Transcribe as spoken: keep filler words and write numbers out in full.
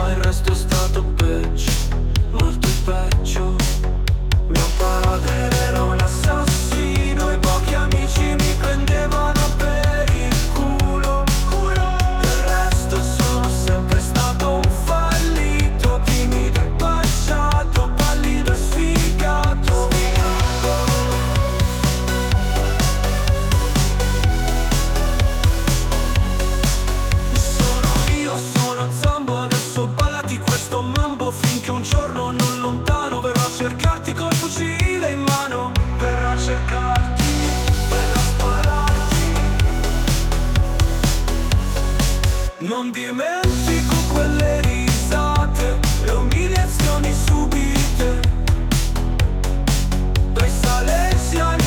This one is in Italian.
ma il resto è stato peggio, molto peggio. Mio padre era un assassino e pochi amici mi prendevano per il culo. Del resto sono sempre stato un fallito, timido e baciato, pallido e sfigato. Sono io, sono Zambo, adesso ballati questo mambo finché un giorno non lontano verrò a cercarti col fucile in mano. Verrò a cercarti, verrò a spararti. Non dimentico quelle risate, le umiliazioni subite dai salesiani